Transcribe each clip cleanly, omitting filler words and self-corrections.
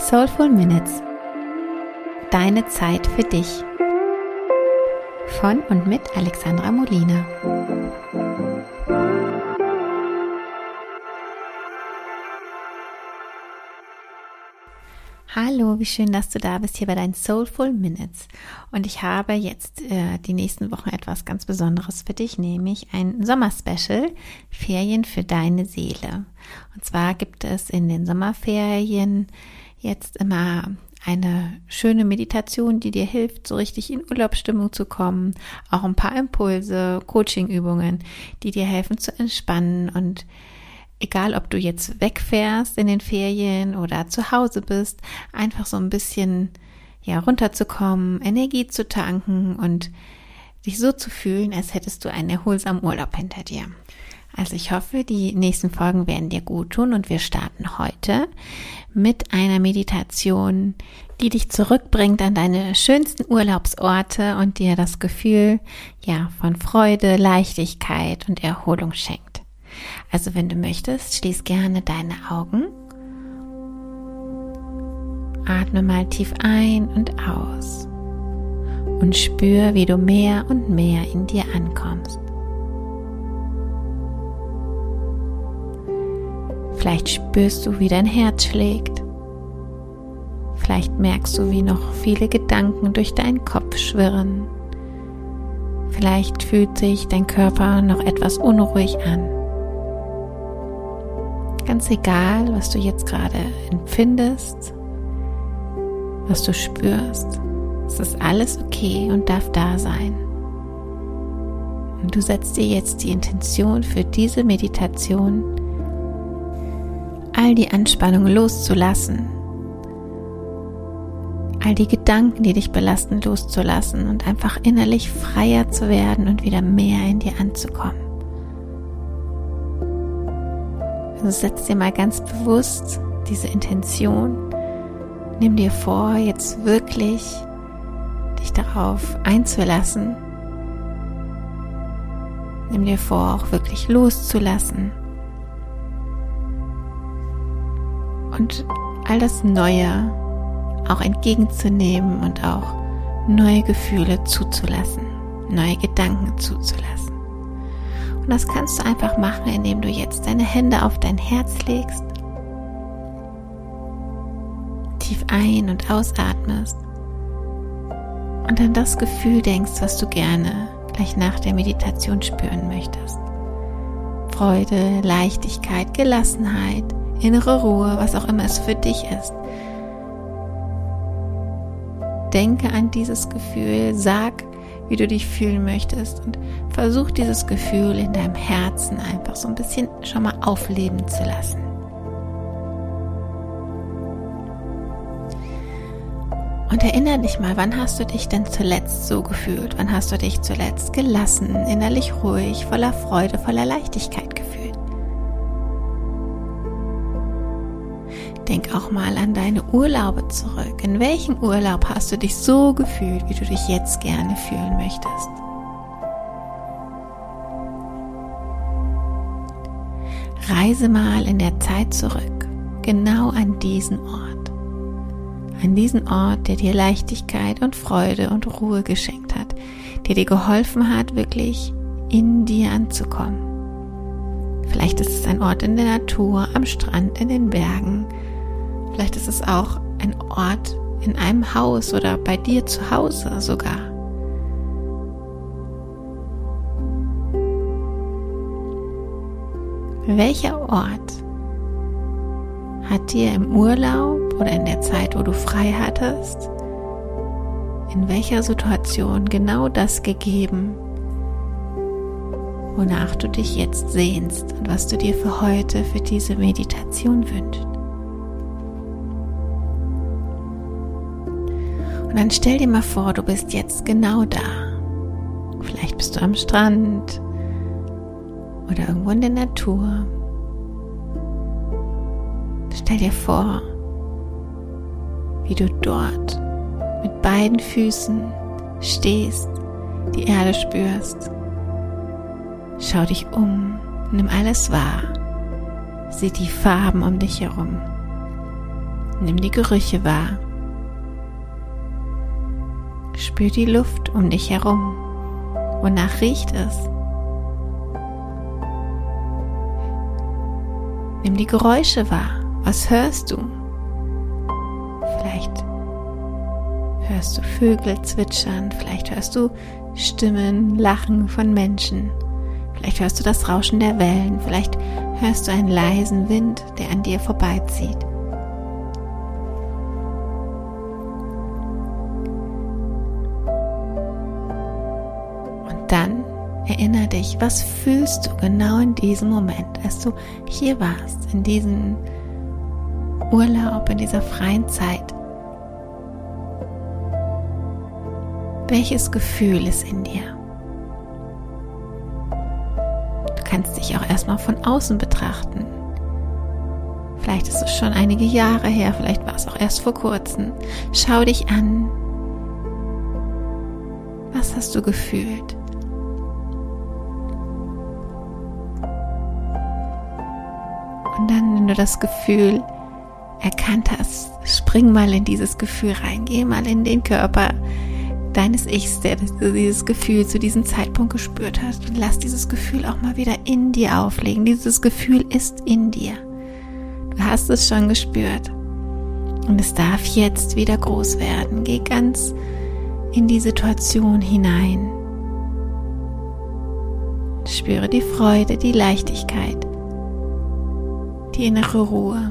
Soulful Minutes. Deine Zeit für dich. Von und mit Alexandra Molina. Hallo, wie schön, dass du da bist hier bei deinen Soulful Minutes. Und ich habe jetzt die nächsten Wochen etwas ganz Besonderes für dich, nämlich ein Sommerspecial, Ferien für deine Seele. Und zwar gibt es in den Sommerferien jetzt immer eine schöne Meditation, die dir hilft, so richtig in Urlaubsstimmung zu kommen. Auch ein paar Impulse, Coachingübungen, die dir helfen zu entspannen. Und egal, ob du jetzt wegfährst in den Ferien oder zu Hause bist, einfach so ein bisschen runterzukommen, Energie zu tanken und dich so zu fühlen, als hättest du einen erholsamen Urlaub hinter dir. Also ich hoffe, die nächsten Folgen werden dir gut tun und wir starten heute mit einer Meditation, die dich zurückbringt an deine schönsten Urlaubsorte und dir das Gefühl von Freude, Leichtigkeit und Erholung schenkt. Also wenn du möchtest, schließ gerne deine Augen. Atme mal tief ein und aus und spür, wie du mehr und mehr in dir ankommst. Vielleicht spürst du, wie dein Herz schlägt. Vielleicht merkst du, wie noch viele Gedanken durch deinen Kopf schwirren. Vielleicht fühlt sich dein Körper noch etwas unruhig an. Ganz egal, was du jetzt gerade empfindest, was du spürst, es ist alles okay und darf da sein. Und du setzt dir jetzt die Intention für diese Meditation, all die Anspannung loszulassen, all die Gedanken, die dich belasten, loszulassen und einfach innerlich freier zu werden und wieder mehr in dir anzukommen. Also setz dir mal ganz bewusst diese Intention. Nimm dir vor, jetzt wirklich dich darauf einzulassen. Nimm dir vor, auch wirklich loszulassen. Und all das Neue auch entgegenzunehmen und auch neue Gefühle zuzulassen, neue Gedanken zuzulassen. Und das kannst du einfach machen, indem du jetzt deine Hände auf dein Herz legst, tief ein- und ausatmest und an das Gefühl denkst, was du gerne gleich nach der Meditation spüren möchtest. Freude, Leichtigkeit, Gelassenheit, innere Ruhe, was auch immer es für dich ist. Denke an dieses Gefühl, sag, wie du dich fühlen möchtest und versuch dieses Gefühl in deinem Herzen einfach so ein bisschen schon mal aufleben zu lassen. Und erinnere dich mal, wann hast du dich denn zuletzt so gefühlt? Wann hast du dich zuletzt gelassen, innerlich ruhig, voller Freude, voller Leichtigkeit gefühlt? Denk auch mal an deine Urlaube zurück. In welchem Urlaub hast du dich so gefühlt, wie du dich jetzt gerne fühlen möchtest? Reise mal in der Zeit zurück, genau an diesen Ort. An diesen Ort, der dir Leichtigkeit und Freude und Ruhe geschenkt hat, der dir geholfen hat, wirklich in dir anzukommen. Vielleicht ist es ein Ort in der Natur, am Strand, in den Bergen. Vielleicht ist es auch ein Ort in einem Haus oder bei dir zu Hause sogar. Welcher Ort hat dir im Urlaub oder in der Zeit, wo du frei hattest, in welcher Situation genau das gegeben, wonach du dich jetzt sehnst und was du dir für heute, für diese Meditation wünschst? Und dann stell dir mal vor, du bist jetzt genau da. Vielleicht bist du am Strand oder irgendwo in der Natur. Stell dir vor, wie du dort mit beiden Füßen stehst, die Erde spürst. Schau dich um, nimm alles wahr. Sieh die Farben um dich herum. Nimm die Gerüche wahr. Spür die Luft um dich herum. Wonach riecht es? Nimm die Geräusche wahr. Was hörst du? Vielleicht hörst du Vögel zwitschern, vielleicht hörst du Stimmen, Lachen von Menschen, vielleicht hörst du das Rauschen der Wellen, vielleicht hörst du einen leisen Wind, der an dir vorbeizieht. Und dann erinnere dich, was fühlst du genau in diesem Moment, als du hier warst, in diesem Urlaub, in dieser freien Zeit. Welches Gefühl ist in dir? Du kannst dich auch erstmal von außen betrachten. Vielleicht ist es schon einige Jahre her, vielleicht war es auch erst vor kurzem. Schau dich an. Was hast du gefühlt? Und dann, wenn du das Gefühl erkannt hast, spring mal in dieses Gefühl rein, geh mal in den Körper deines Ichs, der dieses Gefühl zu diesem Zeitpunkt gespürt hast, und lass dieses Gefühl auch mal wieder in dir auflegen. Dieses Gefühl ist in dir. Du hast es schon gespürt und es darf jetzt wieder groß werden. Geh ganz in die Situation hinein. Spüre die Freude, die Leichtigkeit, die innere Ruhe.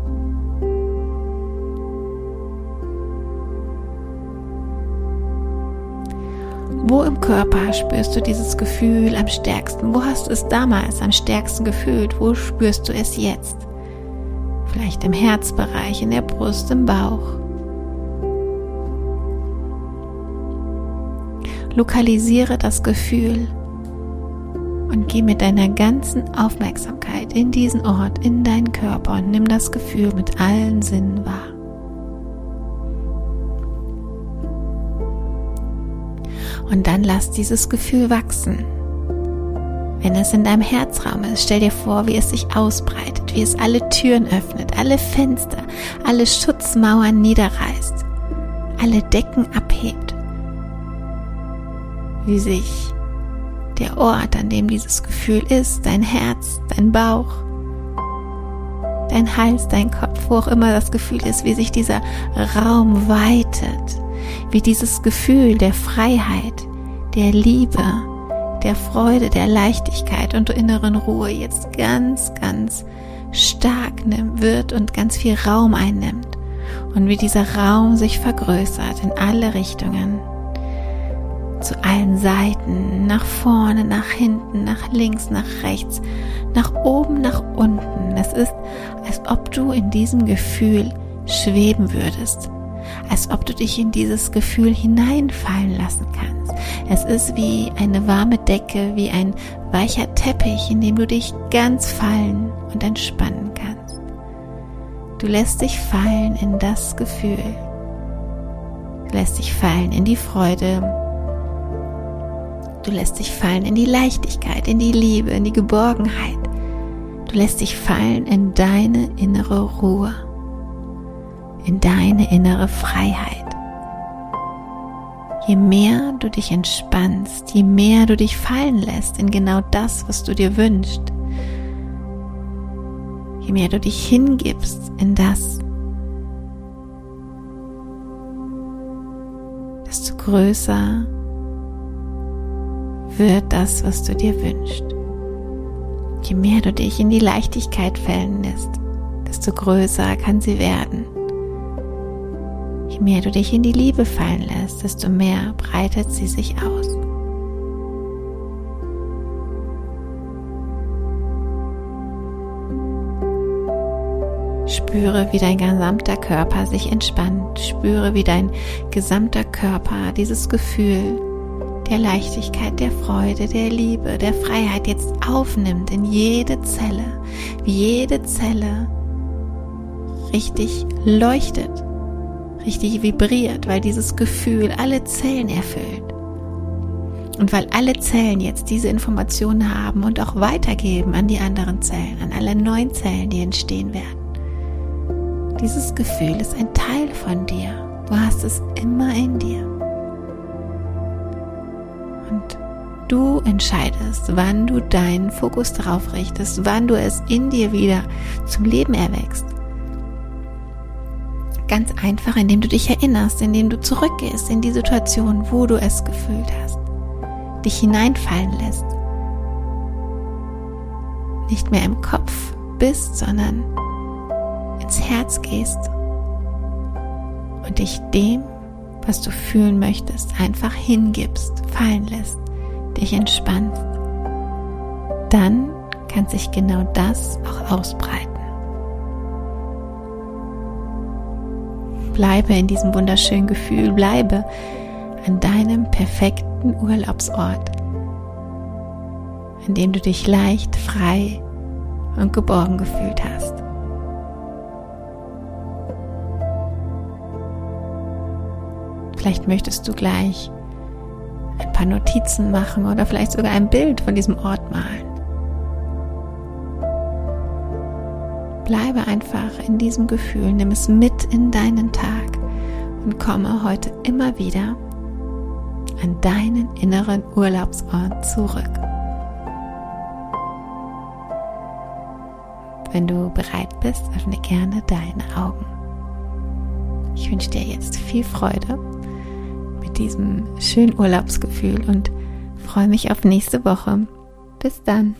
Wo im Körper spürst du dieses Gefühl am stärksten? Wo hast du es damals am stärksten gefühlt? Wo spürst du es jetzt? Vielleicht im Herzbereich, in der Brust, im Bauch. Lokalisiere das Gefühl und geh mit deiner ganzen Aufmerksamkeit in diesen Ort, in deinen Körper und nimm das Gefühl mit allen Sinnen wahr. Und dann lass dieses Gefühl wachsen. Wenn es in deinem Herzraum ist, stell dir vor, wie es sich ausbreitet, wie es alle Türen öffnet, alle Fenster, alle Schutzmauern niederreißt, alle Decken abhebt. Wie sich der Ort, an dem dieses Gefühl ist, dein Herz, dein Bauch, dein Hals, dein Kopf, wo auch immer das Gefühl ist, wie sich dieser Raum weitet, wie dieses Gefühl der Freiheit, der Liebe, der Freude, der Leichtigkeit und der inneren Ruhe jetzt ganz, ganz stark wird und ganz viel Raum einnimmt und wie dieser Raum sich vergrößert in alle Richtungen, zu allen Seiten, nach vorne, nach hinten, nach links, nach rechts, nach oben, nach unten. Es ist, als ob du in diesem Gefühl schweben würdest, als ob du dich in dieses Gefühl hineinfallen lassen kannst. Es ist wie eine warme Decke, wie ein weicher Teppich, in dem du dich ganz fallen und entspannen kannst. Du lässt dich fallen in das Gefühl. Du lässt dich fallen in die Freude. Du lässt dich fallen in die Leichtigkeit, in die Liebe, in die Geborgenheit. Du lässt dich fallen in deine innere Ruhe, in deine innere Freiheit. Je mehr du dich entspannst, je mehr du dich fallen lässt in genau das, was du dir wünschst, je mehr du dich hingibst in das, desto größer wird das, was du dir wünschst. Je mehr du dich in die Leichtigkeit fallen lässt, desto größer kann sie werden. Je mehr du dich in die Liebe fallen lässt, desto mehr breitet sie sich aus. Spüre, wie dein gesamter Körper sich entspannt. Spüre, wie dein gesamter Körper dieses Gefühl der Leichtigkeit, der Freude, der Liebe, der Freiheit jetzt aufnimmt in jede Zelle, wie jede Zelle richtig leuchtet, richtig vibriert, weil dieses Gefühl alle Zellen erfüllt. Und weil alle Zellen jetzt diese Informationen haben und auch weitergeben an die anderen Zellen, an alle neuen Zellen, die entstehen werden. Dieses Gefühl ist ein Teil von dir. Du hast es immer in dir. Und du entscheidest, wann du deinen Fokus darauf richtest, wann du es in dir wieder zum Leben erweckst. Ganz einfach, indem du dich erinnerst, indem du zurückgehst in die Situation, wo du es gefühlt hast. Dich hineinfallen lässt. Nicht mehr im Kopf bist, sondern ins Herz gehst und dich dem, was du fühlen möchtest, einfach hingibst, fallen lässt, dich entspannst. Dann kann sich genau das auch ausbreiten. Bleibe in diesem wunderschönen Gefühl, bleibe an deinem perfekten Urlaubsort, an dem du dich leicht, frei und geborgen gefühlt hast. Vielleicht möchtest du gleich ein paar Notizen machen oder vielleicht sogar ein Bild von diesem Ort malen. Bleibe einfach in diesem Gefühl, nimm es mit in deinen Tag und komme heute immer wieder an deinen inneren Urlaubsort zurück. Wenn du bereit bist, öffne gerne deine Augen. Ich wünsche dir jetzt viel Freude mit diesem schönen Urlaubsgefühl und freue mich auf nächste Woche. Bis dann.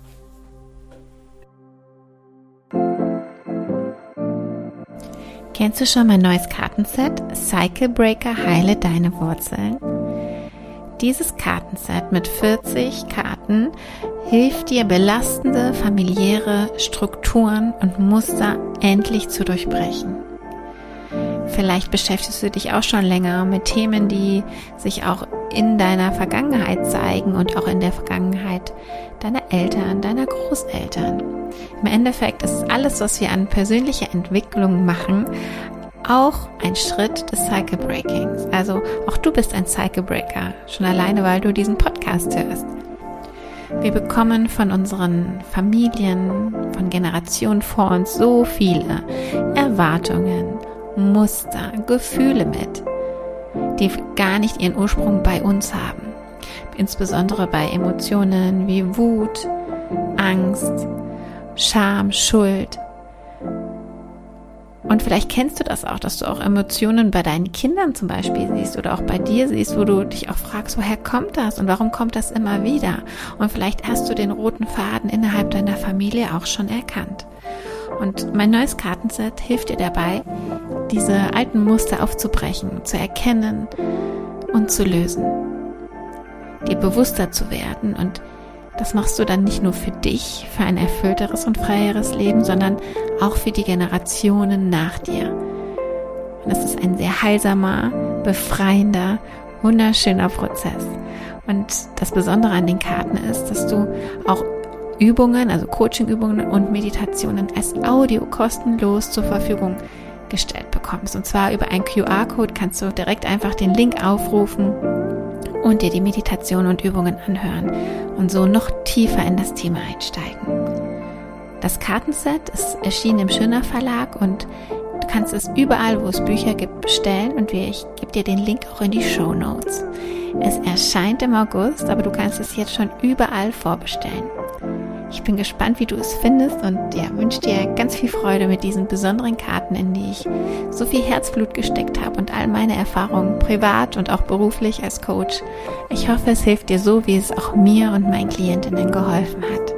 Kennst du schon mein neues Kartenset? Cycle Breaker, heile deine Wurzeln. Dieses Kartenset mit 40 Karten hilft dir, belastende familiäre Strukturen und Muster endlich zu durchbrechen. Vielleicht beschäftigst du dich auch schon länger mit Themen, die sich auch in deiner Vergangenheit zeigen und auch in der Vergangenheit deiner Eltern, deiner Großeltern. Im Endeffekt ist alles, was wir an persönlicher Entwicklung machen, auch ein Schritt des Cycle Breakings. Also auch du bist ein Cycle Breaker, schon alleine, weil du diesen Podcast hörst. Wir bekommen von unseren Familien, von Generationen vor uns so viele Erwartungen, Muster, Gefühle mit, die gar nicht ihren Ursprung bei uns haben. Insbesondere bei Emotionen wie Wut, Angst, Scham, Schuld. Und vielleicht kennst du das auch, dass du auch Emotionen bei deinen Kindern zum Beispiel siehst oder auch bei dir siehst, wo du dich auch fragst, woher kommt das und warum kommt das immer wieder? Und vielleicht hast du den roten Faden innerhalb deiner Familie auch schon erkannt. Und mein neues Kartenset hilft dir dabei, diese alten Muster aufzubrechen, zu erkennen und zu lösen, dir bewusster zu werden. Und das machst du dann nicht nur für dich, für ein erfüllteres und freieres Leben, sondern auch für die Generationen nach dir. Und es ist ein sehr heilsamer, befreiender, wunderschöner Prozess. Und das Besondere an den Karten ist, dass du auch Übungen, also Coaching-Übungen und Meditationen als Audio kostenlos zur Verfügung gestellt bekommst. Und zwar über einen QR-Code kannst du direkt einfach den Link aufrufen und dir die Meditation und Übungen anhören und so noch tiefer in das Thema einsteigen. Das Kartenset ist erschienen im Schöner Verlag und du kannst es überall, wo es Bücher gibt, bestellen und ich gebe dir den Link auch in die Shownotes. Es erscheint im August, aber du kannst es jetzt schon überall vorbestellen. Ich bin gespannt, wie du es findest und wünsche dir ganz viel Freude mit diesen besonderen Karten, in die ich so viel Herzblut gesteckt habe und all meine Erfahrungen privat und auch beruflich als Coach. Ich hoffe, es hilft dir so, wie es auch mir und meinen Klientinnen geholfen hat.